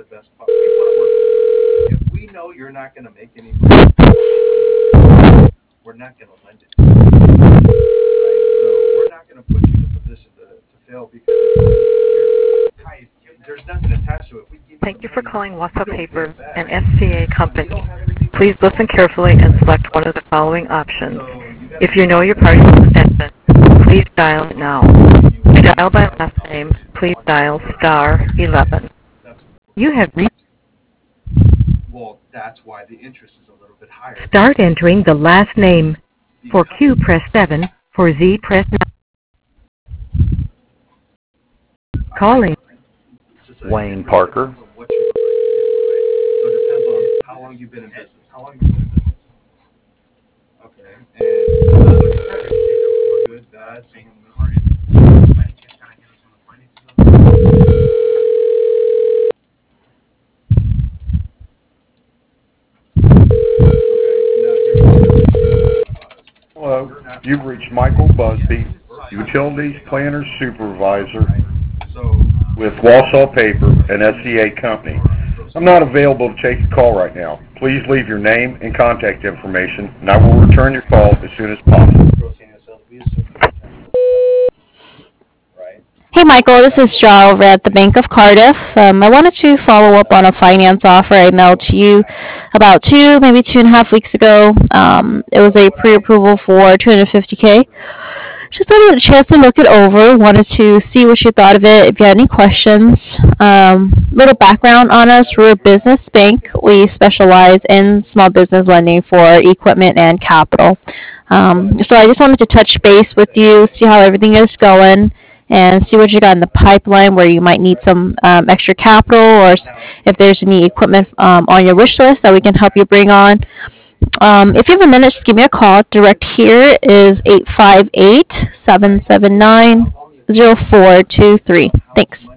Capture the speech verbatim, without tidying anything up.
the best part. We want to work with you. If we know you're not going to make any money, we're not going to lend it to you. Right? So we're not going to put you in a position to, to fail because it's tight. There's nothing attached to it. We give you Thank the you for money, calling you Wausau don't pay Paper, it back. an S C A You company. don't have anything to Please show listen for it. carefully and select one of the following options. So you got If to you be know your careful. party's extension, please dial it now. You To want dial to by have last name, opportunity to please talk to dial her. star eleven. That's You have reached. well, that's why the interest is a little bit higher. Start entering the last name. For Because Q, press seven. For Z, press nine. Calling. society, it Wayne really Parker. depends on what you would like to do, right? So it depends on how long you've been in business. How long you've been in business? Okay. And other credit, good, bad, someone Hello, you've reached Michael Busby, Utilities Planner Supervisor So with Wausau Paper, an S C A company. I'm not available to take a call right now. Please leave your name and contact information, and I will return your call as soon as possible. Hey Michael, this is Jo over at the Bank of Cardiff. Um, I wanted to follow up on a finance offer I mailed to you about two, maybe two and a half weeks ago. Um, it was a pre-approval for two hundred fifty K. Just wanted a chance to look it over. Wanted to see what you thought of it. If you had any questions, um, little background on us: we're a business bank. We specialize in small business lending for equipment and capital. Um, so I just wanted to touch base with you, see how everything is going, and see what you got in the pipeline where you might need some um, extra capital, or if there's any equipment um, on your wish list that we can help you bring on. Um, if you have a minute, just give me a call. Direct here is eight five eight, seven seven nine, zero four two three. Thanks.